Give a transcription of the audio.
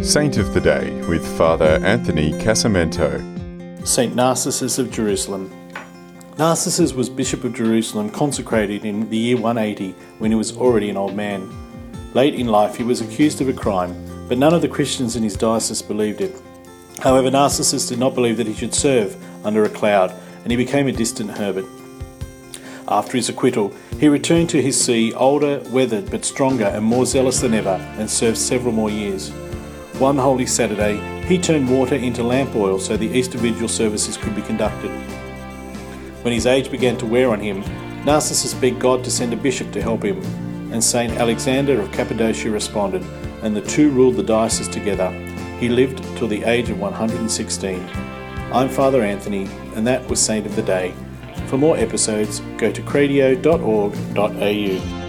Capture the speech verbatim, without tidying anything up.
Saint of the Day with Father Anthony Casamento. Saint Narcissus of Jerusalem. Narcissus was Bishop of Jerusalem, consecrated in the year one eighty when he was already an old man. Late in life he was accused of a crime, but none of the Christians in his diocese believed it. However, Narcissus did not believe that he should serve under a cloud, and he became a distant hermit. After his acquittal, he returned to his see, older, weathered, but stronger and more zealous than ever, and served several more years. One Holy Saturday, he turned water into lamp oil so the Easter Vigil services could be conducted. When his age began to wear on him, Narcissus begged God to send a bishop to help him, and Saint Alexander of Cappadocia responded, and the two ruled the diocese together. He lived till the age of one hundred sixteen. I'm Father Anthony, and that was Saint of the Day. For more episodes, go to cradio dot org dot a u.